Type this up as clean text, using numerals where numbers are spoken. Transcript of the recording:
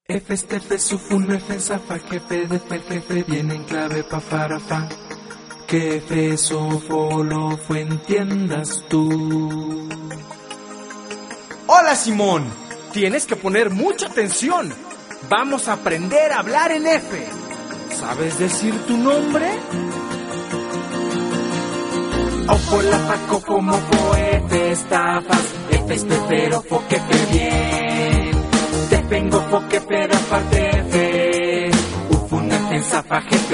F este F sufun F zafa jefe de fer jefe viene en clave pa farafa. Que F sofolo fue entiendas tú. Hola Simón, tienes que poner mucha atención. Vamos a aprender a hablar en F. ¿Sabes decir tu nombre? Ojo la faco como F estafas. F es pero foque fe bien. Te vengo foque pero aparte F. Ufun F zafa jefe.